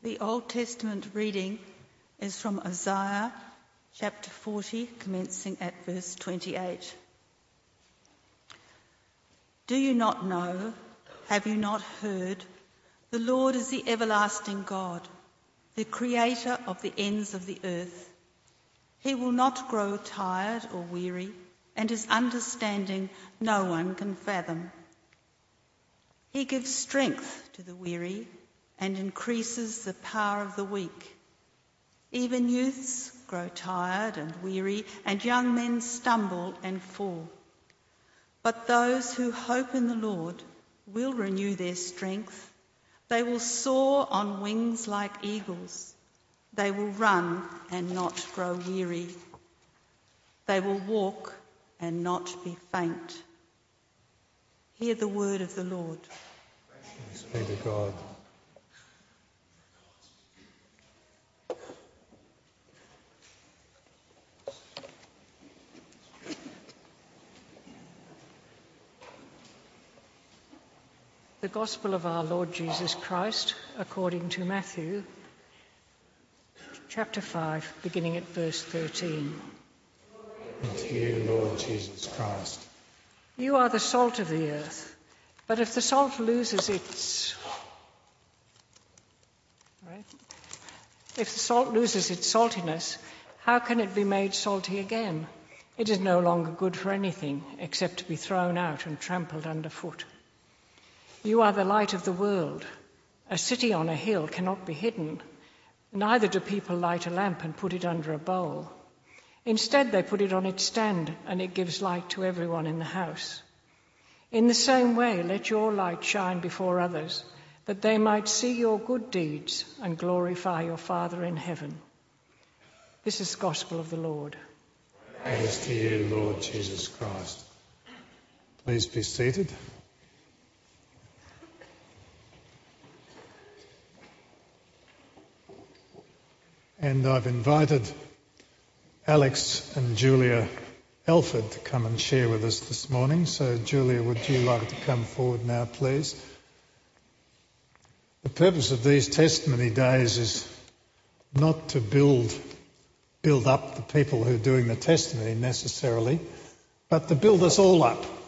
The Old Testament reading is from Isaiah chapter 40, commencing at verse 28. Do you not know? Have you not heard? The Lord is the everlasting God, the creator of the ends of the earth. He will not grow tired or weary, and his understanding no one can fathom. He gives strength to the weary and increases the power of the weak. Even youths grow tired and weary, and young men stumble and fall. But those who hope in the Lord will renew their strength. They will soar on wings like eagles. They will run and not grow weary. They will walk and not be faint. Hear the word of the Lord. Thanks be to God. The Gospel of our Lord Jesus Christ according to Matthew, chapter 5, beginning at verse 13. And to you, Lord Jesus Christ. You are the salt of the earth, but if the salt loses its saltiness, how can it be made salty again? It is no longer good for anything except to be thrown out and trampled underfoot. You are the light of the world. A city on a hill cannot be hidden. Neither do people light a lamp and put it under a bowl. Instead, they put it on its stand, and it gives light to everyone in the house. In the same way, let your light shine before others, that they might see your good deeds and glorify your Father in heaven. This is the gospel of the Lord. Praise to you, Lord Jesus Christ. Please be seated. And I've invited Alex and Julia Elford to come and share with us this morning. So, Julia, would you like to come forward now, please? The purpose of these testimony days is not to build up the people who are doing the testimony necessarily, but to build us all up. The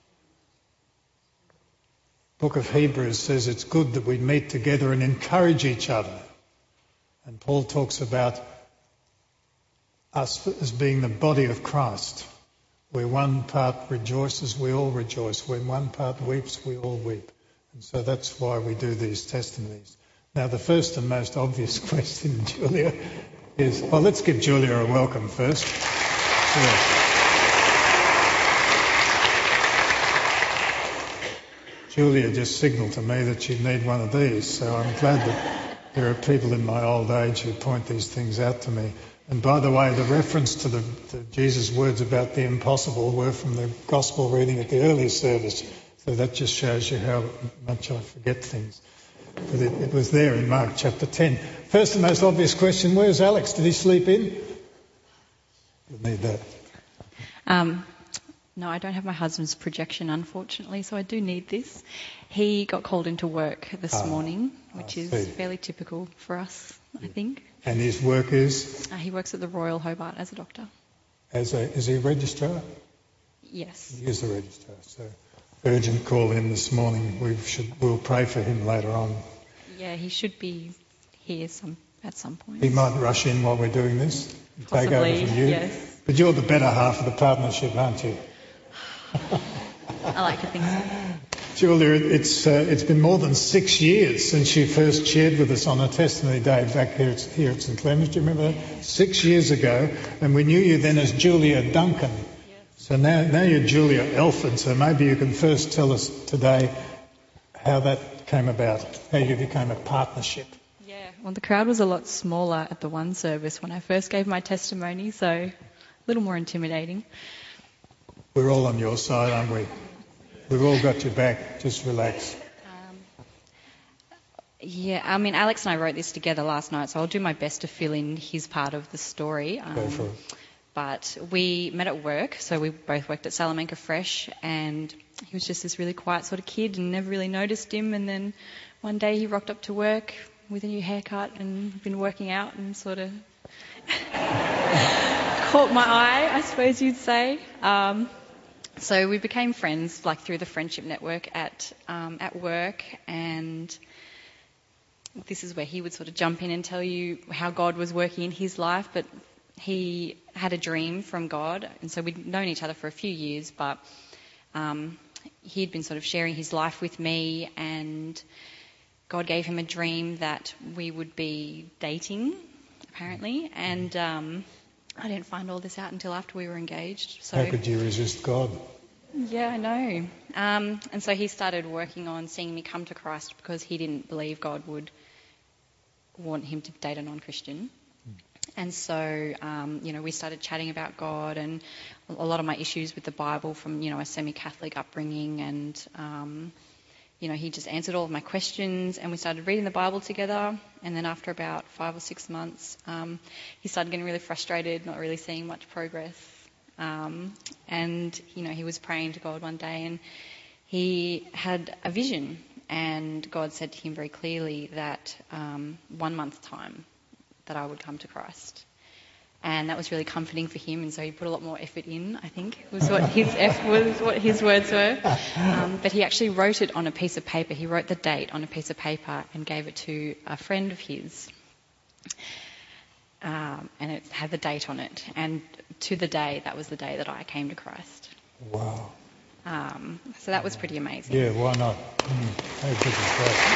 Book of Hebrews says it's good that we meet together and encourage each other. And Paul talks about us as being the body of Christ. Where one part rejoices, we all rejoice. When one part weeps, we all weep. And so that's why we do these testimonies. Now, the first and most obvious question, Julia, is... Well, let's give Julia a welcome first. Yeah. Julia just signalled to me that she'd need one of these, so I'm glad that there are people in my old age who point these things out to me. And by the way, the reference to Jesus' words about the impossible were from the gospel reading at the early service. So that just shows you how much I forget things. But it was there in Mark chapter 10. First and most obvious question, where's Alex? Did he sleep in? You'll need that. No, I don't have my husband's projection, unfortunately, so I do need this. He got called into work this morning, which is fairly typical for us, I think. And his work is? He works at the Royal Hobart as a doctor. Is he a registrar? Yes. He is a registrar, so urgent call in this morning. We'll pray for him later on. Yeah, he should be here at some point. He might rush in while we're doing this and Possibly, take over from you. Yes. But you're the better half of the partnership, aren't you? I like to think so. Julia, it's been more than 6 years since you first shared with us on a testimony day back here at St Clements. Do you remember that? 6 years ago, and we knew you then as Julia Duncan. Yes. So now you're Julia Elford, so maybe you can first tell us today how that came about, how you became a partnership. Yeah, well, the crowd was a lot smaller at the one service when I first gave my testimony, so a little more intimidating. We're all on your side, aren't we? We've all got your back. Just relax. Yeah, I mean, Alex and I wrote this together last night, so I'll do my best to fill in his part of the story. Go for it. But we met at work, so we both worked at Salamanca Fresh, and he was just this really quiet sort of kid and never really noticed him. And then one day he rocked up to work, with a new haircut and been working out and sort of caught my eye, I suppose you'd say. So we became friends, like through the friendship network at work, and this is where he would sort of jump in and tell you how God was working in his life. But he had a dream from God, and so we'd known each other for a few years, but he'd been sort of sharing his life with me, and God gave him a dream that we would be dating, apparently, and I didn't find all this out until after we were engaged. So how could you resist God? Yeah, I know. And so he started working on seeing me come to Christ because he didn't believe God would want him to date a non-Christian. And so, we started chatting about God and a lot of my issues with the Bible from, a semi-Catholic upbringing. And, he just answered all of my questions, and we started reading the Bible together. And then after about 5 or 6 months, he started getting really frustrated, not really seeing much progress. And he was praying to God one day, and he had a vision, and God said to him very clearly that 1 month time that I would come to Christ. And that was really comforting for him, and so he put a lot more effort in, I think, was what his words were. But he actually wrote it on a piece of paper. He wrote the date on a piece of paper and gave it to a friend of his. And it had the date on it. And to the day, that was the day that I came to Christ. Wow. So that was pretty amazing. Yeah, why not? How good is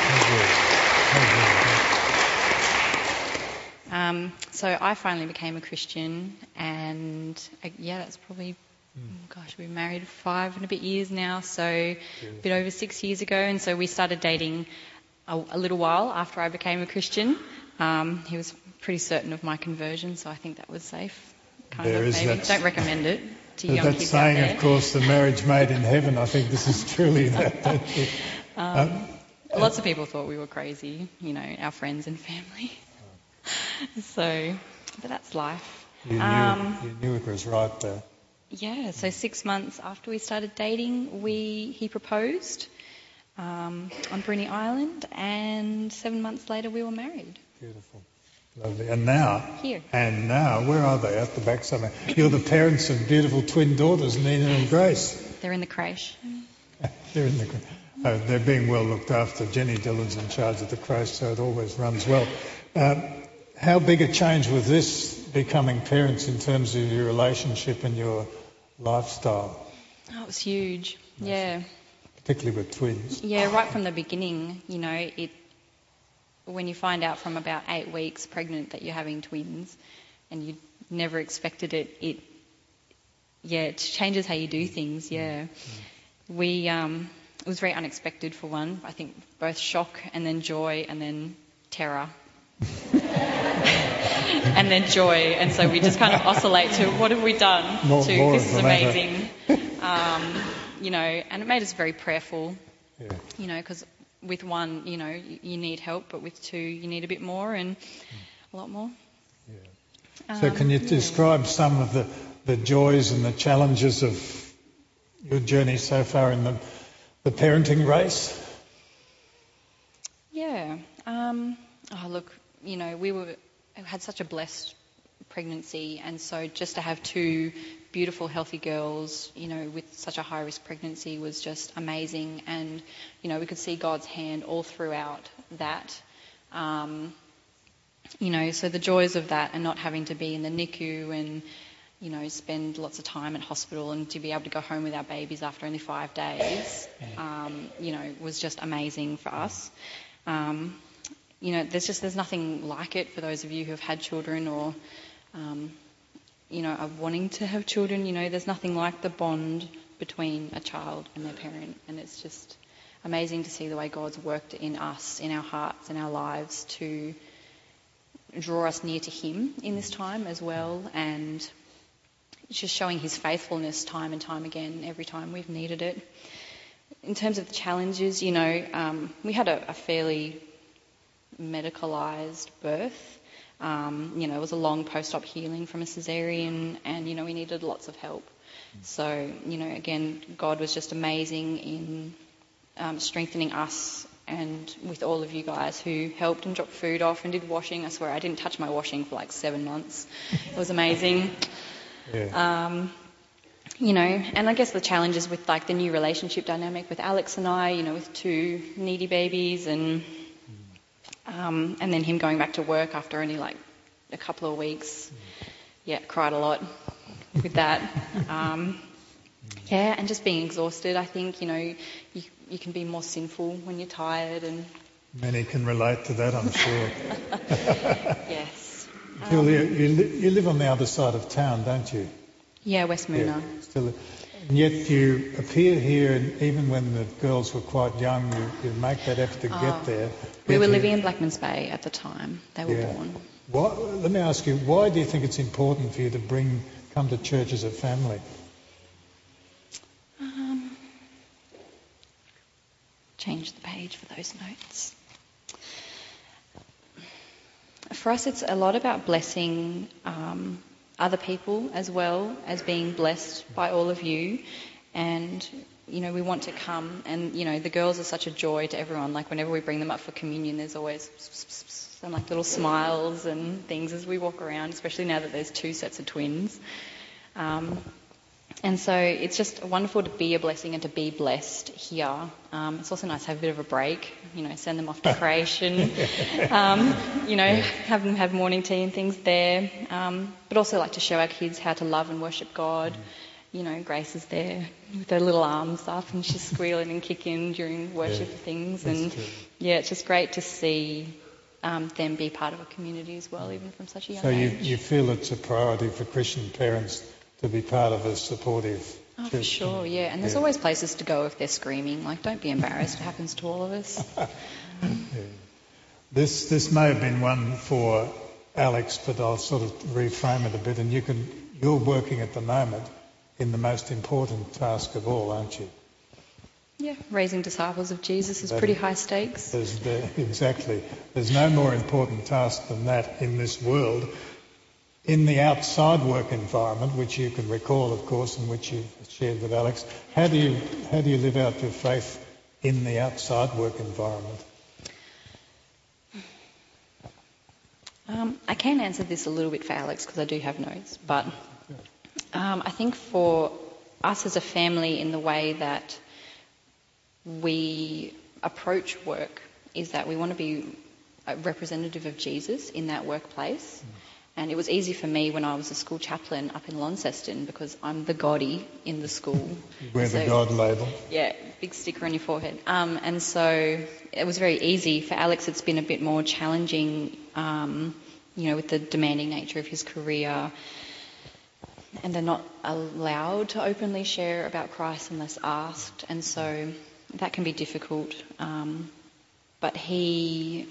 that? So I finally became a Christian, and that's probably, we've been married 5 and a bit years now, so a bit over 6 years ago. And so we started dating a little while after I became a Christian. He was pretty certain of my conversion, so I think that was safe. Don't recommend it to young that kids saying, out there. of course, the marriage made in heaven. I think this is truly that. Lots of people thought we were crazy, our friends and family. But that's life. You knew it was right there. Yeah, so 6 months after we started dating, he proposed on Bruny Island, and 7 months later we were married. Beautiful. Lovely. And now? Here. And now, where are they? At the back somewhere. You're the parents of beautiful twin daughters, Nina and Grace. They're in the creche. They're being well looked after. Jenny Dillon's in charge of the creche, so it always runs well. How big a change was this, becoming parents, in terms of your relationship and your lifestyle? Oh, it was huge. Yeah. Particularly with twins. Yeah, right from the beginning, when you find out from about 8 weeks pregnant that you're having twins and you never expected it, it changes how you do things, yeah. It was very unexpected for one. I think both shock and then joy and then terror. And then joy, and so we just kind of oscillate to what have we done more this is amazing. And it made us very prayerful, because with one, you need help, but with 2, you need a bit more and a lot more. Yeah. So can you describe some of the joys and the challenges of your journey so far in the parenting race? Yeah. We had such a blessed pregnancy, and so just to have 2 beautiful, healthy girls, with such a high-risk pregnancy was just amazing. And, we could see God's hand all throughout that. So the joys of that, and not having to be in the NICU and, spend lots of time at hospital, and to be able to go home with our babies after only 5 days, was just amazing for us. There's nothing like it for those of you who have had children or, are wanting to have children. There's nothing like the bond between a child and their parent, and it's just amazing to see the way God's worked in us, in our hearts, in our lives, to draw us near to Him in this time as well, and just showing His faithfulness time and time again every time we've needed it. In terms of the challenges, we had a fairly medicalised birth. It was a long post-op healing from a caesarean, and, we needed lots of help. So, again, God was just amazing in strengthening us and with all of you guys who helped and dropped food off and did washing. I swear I didn't touch my washing for like 7 months. It was amazing. Yeah. You know, and I guess the challenges with like the new relationship dynamic with Alex and I, you know, with 2 needy babies, and then him going back to work after only like a couple of weeks. Yeah, cried a lot with that. Yeah, and just being exhausted. I think, you know, you can be more sinful when you're tired, and Many can relate to that, I'm sure. yes. Julia, you live on the other side of town, don't you? Yeah, West Moona. Yeah, still. And yet you appear here, and even when the girls were quite young, you make that effort to get there. We were living in Blackmans Bay at the time they were born. Let me ask you, why do you think it's important for you to come to church as a family? Change the page for those notes. For us, it's a lot about blessing other people as well as being blessed by all of you. And, you know, we want to come, and, you know, the girls are such a joy to everyone. Like, whenever we bring them up for communion, there's always some like little smiles and things as we walk around, especially now that there's 2 sets of twins. And so it's just wonderful to be a blessing and to be blessed here. It's also nice to have a bit of a break, you know, send them off to creation, you know, have them have morning tea and things there. But also like to show our kids how to love and worship God. You know, Grace is there with her little arms up and she's squealing and kicking during worship and things. And yeah, it's just great to see them be part of a community as well, even from such a young age. So you feel it's a priority for Christian parents to be part of a supportive church? For sure, yeah. And there's always places to go if they're screaming. Like, don't be embarrassed. It happens to all of us. This may have been one for Alex, but I'll sort of reframe it a bit. And you're working at the moment in the most important task of all, aren't you? Yeah, raising disciples of Jesus is pretty high stakes. Exactly. There's no more important task than that in this world. In the outside work environment, which you can recall, of course, and which you've shared with Alex, how do you live out your faith in the outside work environment? I can answer this a little bit for Alex because I do have notes, but I think for us as a family, in the way that we approach work, is that we want to be a representative of Jesus in that workplace. And it was easy for me when I was a school chaplain up in Launceston because I'm the Goddie in the school. You wear the God label. Yeah, big sticker on your forehead. And so it was very easy. For Alex, it's been a bit more challenging, you know, with the demanding nature of his career. And they're not allowed to openly share about Christ unless asked. And so that can be difficult. But he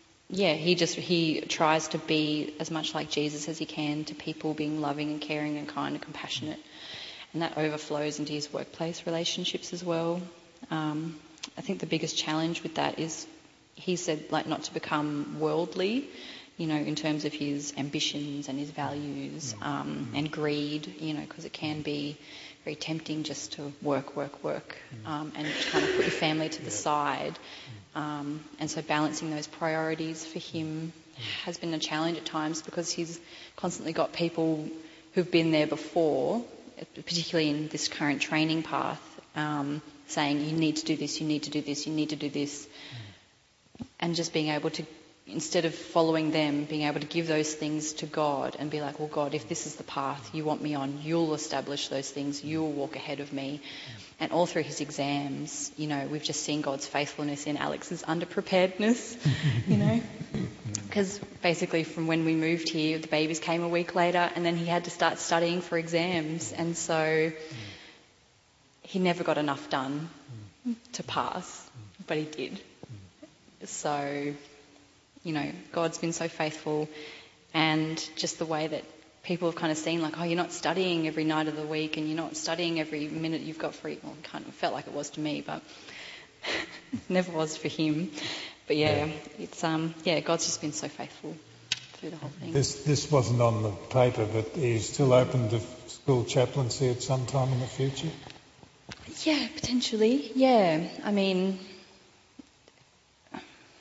tries to be as much like Jesus as he can to people, being loving and caring and kind and compassionate. And that overflows into his workplace relationships as well. I think the biggest challenge with that is, he said, like, not to become worldly, you know, in terms of his ambitions and his values, and greed, you know, because it can be very tempting just to work, and kind of put your family to the side. And so balancing those priorities for him has been a challenge at times, because he's constantly got people who've been there before, particularly in this current training path, saying, you need to do this, you need to do this, you need to do this. And just being able to, instead of following them, being able to give those things to God and be like, well, God, if this is the path you want me on, you'll establish those things, you'll walk ahead of me. And all through his exams, you know, we've just seen God's faithfulness in Alex's underpreparedness, you know. Because basically from when we moved here, the babies came a week later, and then he had to start studying for exams. And so he never got enough done to pass, but he did. So, you know, God's been so faithful, and just the way that people have kind of seen, like, oh, you're not studying every night of the week, and you're not studying every minute you've got free. Well, it kind of felt like it was to me, but never was for him. But it's God's just been so faithful through the whole thing. This wasn't on the paper, but are you still open to school chaplaincy at some time in the future? Yeah, potentially. Yeah, I mean,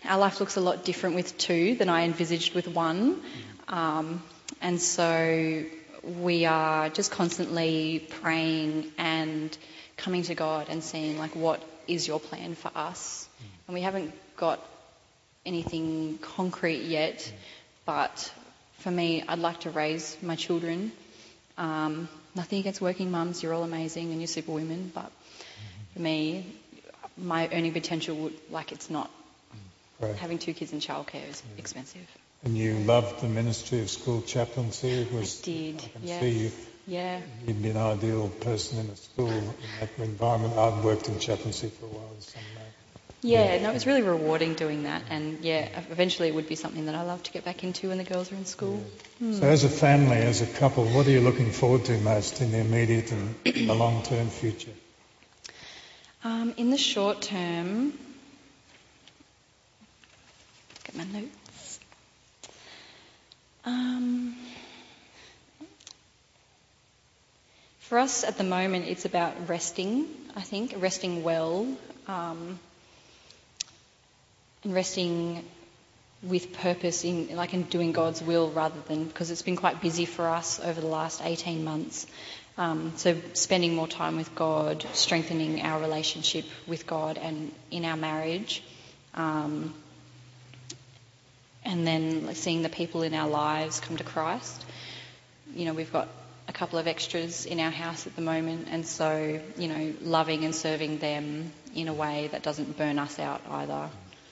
our life looks a lot different with 2 than I envisaged with 1. And so we are just constantly praying and coming to God and saying, like, what is your plan for us? And we haven't got anything concrete yet, but for me, I'd like to raise my children. Nothing against working mums, you're all amazing and you're super women, but for me, my earning potential would, like, it's not. Right. Having 2 kids in childcare is expensive. And you loved the ministry of school chaplaincy. It was, I did, I can yes. see you. Yeah. You'd be an ideal person in a school in that environment. I've worked in chaplaincy for a while. Yeah, no, it was really rewarding doing that, and eventually it would be something that I love to get back into when the girls are in school. Yeah. So as a family, as a couple, what are you looking forward to most in the immediate and the long-term future? In the short term, get my notes. For us at the moment, it's about resting, I think, resting well. And resting with purpose in doing God's will rather than, because it's been quite busy for us over the last 18 months. So spending more time with God, strengthening our relationship with God and in our marriage, and then seeing the people in our lives come to Christ. You know, we've got a couple of extras in our house at the moment, and so, you know, loving and serving them in a way that doesn't burn us out either.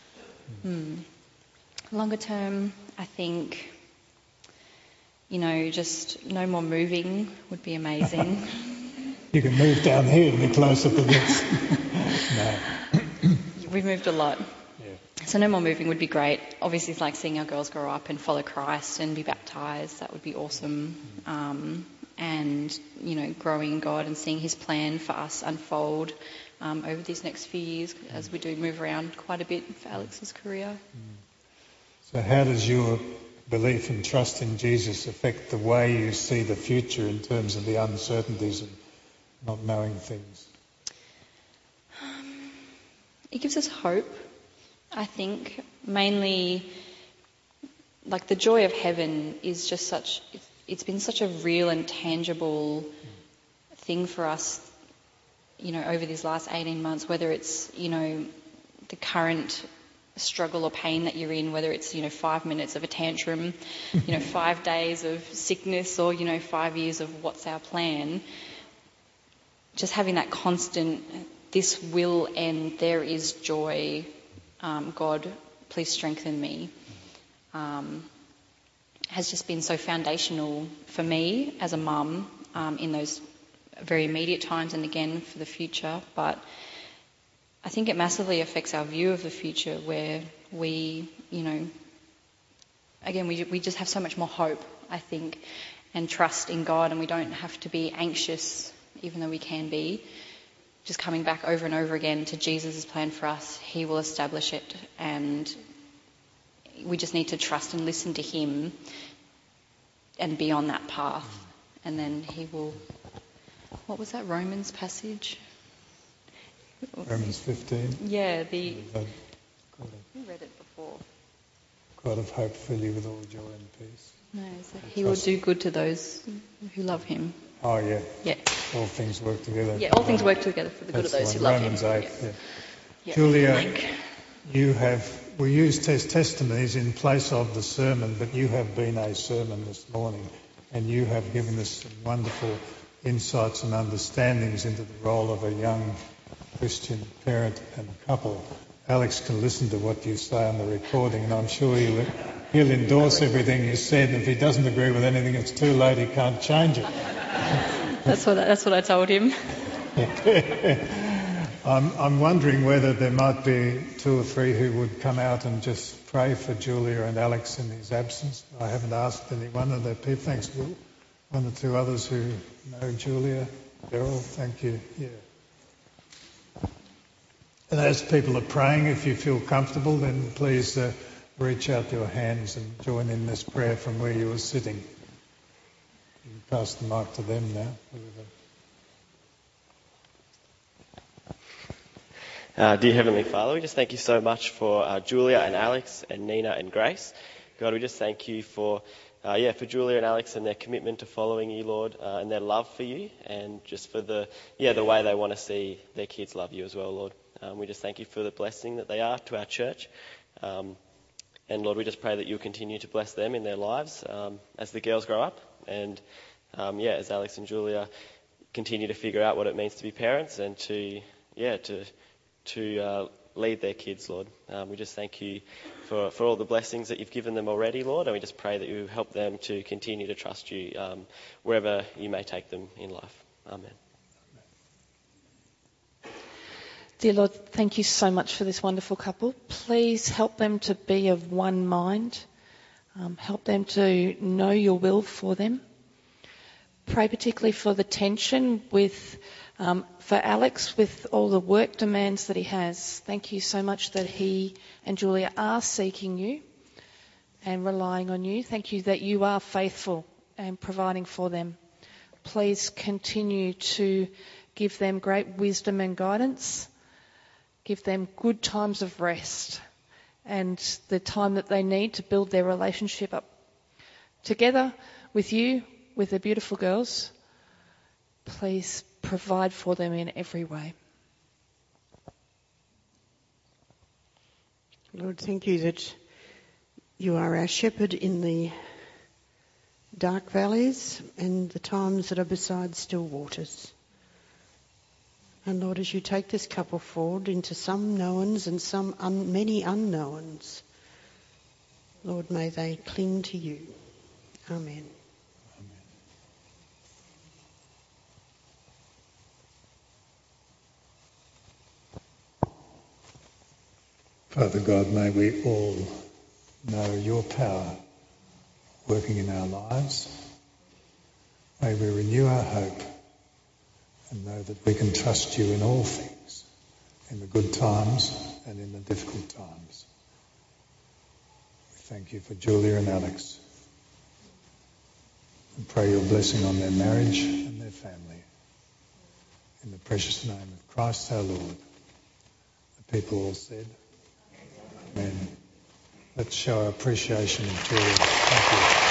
Longer term, I think, you know, just no more moving would be amazing. You can move down here and be closer to this. No. We've moved a lot. Yeah. So no more moving would be great. Obviously, it's like seeing our girls grow up and follow Christ and be baptised. That would be awesome. And, you know, growing in God and seeing his plan for us unfold over these next few years as we do move around quite a bit for Alex's career. So how does your belief and trust in Jesus affect the way you see the future in terms of the uncertainties of not knowing things? It gives us hope, I think. Mainly, like, the joy of heaven is just it's been such a real and tangible thing for us, you know, over these last 18 months, whether it's, you know, the current struggle or pain that you're in, whether it's, you know, 5 minutes of a tantrum, you know, 5 days of sickness, or, you know, 5 years of what's our plan. Just having that constant, this will end, there is joy, God, please strengthen me, has just been so foundational for me as a mum in those very immediate times and again for the future. But I think it massively affects our view of the future, where we, you know, again, we just have so much more hope, I think, and trust in God, and we don't have to be anxious, even though we can be. Just coming back over and over again to Jesus' plan for us, he will establish it, and we just need to trust and listen to him and be on that path. And then he will... What was that Romans passage? Romans 15? Yeah, we read it before. God of hope fill you with all joy and peace. No, so he will do good to those who love him. Oh, yeah. Yeah. All things work together. Yeah, all things work together for the good of those who love him. Romans 8, yeah. Yeah. Julia, we use testimonies in place of the sermon, but you have been a sermon this morning, and you have given us some wonderful insights and understandings into the role of a young Christian parent and couple. Alex can listen to what you say on the recording, and I'm sure he'll endorse everything you said. And if he doesn't agree with anything, it's too late, he can't change it. That's what I told him. I'm wondering whether there might be 2 or 3 who would come out and just pray for Julia and Alex in his absence. I haven't asked anyone. Are there people? Thanks, Will. 1 or 2 others who know Julia. Beryl, thank you. Yeah. And as people are praying, if you feel comfortable, then please reach out your hands and join in this prayer from where you were sitting. You can pass the mic to them now. Dear Heavenly Father, we just thank you so much for Julia and Alex and Nina and Grace. God, we just thank you for Julia and Alex and their commitment to following you, Lord, and their love for you, and just for the way they want to see their kids love you as well, Lord. We just thank you for the blessing that they are to our church. And Lord, we just pray that you'll continue to bless them in their lives as the girls grow up, and as Alex and Julia continue to figure out what it means to be parents and to lead their kids, Lord. We just thank you for all the blessings that you've given them already, Lord, and we just pray that you help them to continue to trust you wherever you may take them in life. Amen. Dear Lord, thank you so much for this wonderful couple. Please help them to be of one mind. Help them to know your will for them. Pray particularly for the tension for Alex with all the work demands that he has. Thank you so much that he and Julia are seeking you and relying on you. Thank you that you are faithful and providing for them. Please continue to give them great wisdom and guidance. Give them good times of rest and the time that they need to build their relationship up. Together with you, with the beautiful girls, please provide for them in every way. Lord, thank you that you are our shepherd in the dark valleys and the times that are beside still waters. And Lord, as you take this couple forward into some knowns and many unknowns, Lord, may they cling to you. Amen. Father God, may we all know your power working in our lives. May we renew our hope and know that we can trust you in all things, in the good times and in the difficult times. We thank you for Julia and Alex and pray your blessing on their marriage and their family. In the precious name of Christ our Lord. The people all said, Amen. Let's show our appreciation of Julia. Thank you.